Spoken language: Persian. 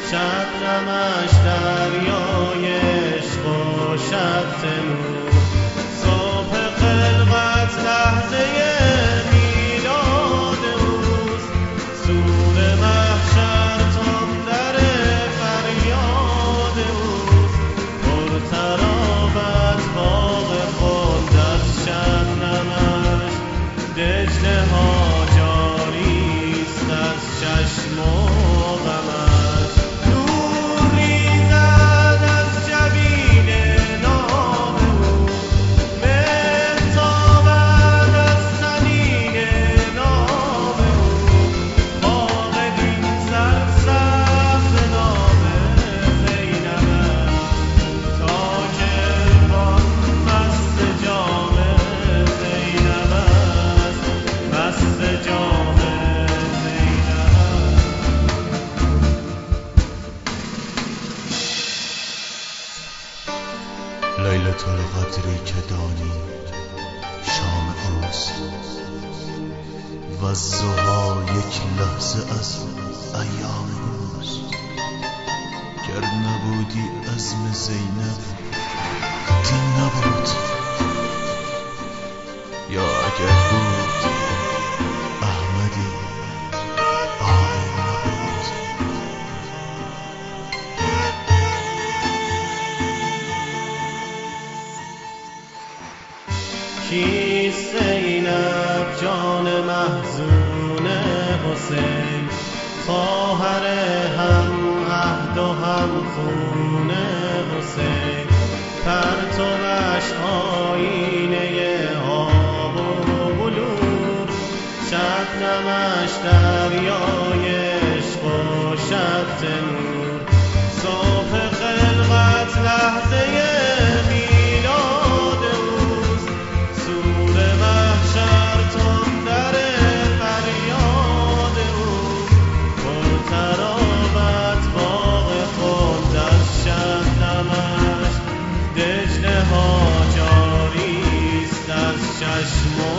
شبنمش دریای عشق و شب نور، صبح خلقت لحظه میلاد اوست، سور محشر تام در فریاد اوست، پرترابت باغ خلد از شبنمش، دجله ها جاریست از چشم و غمش، نور ریزد از جبین نام او، مهتابد از طنین نام او، باغ دین سرسبز نام زینبش، تاج عرفان مست جام زینب است، مست جام زینب است. لیلة القدری که دانی شام اوست، و ضحی یک لحظه از ایام اوست، گر نبودی عزم زینب دین نبود، یا اگر بود احمدی آین نبود. کیست زینب جان محزون حسین، خواهر هم عهد و هم خون حسین، پرتوش آیینه آب و بلور، شبنمش دریای عشق و شب نور، صبح خلقت لحظه میلاد اوست، سور محشر تام در فریاد اوست، پرترابت باغ خلد از شبنمش، دجله ها جاریست از چشم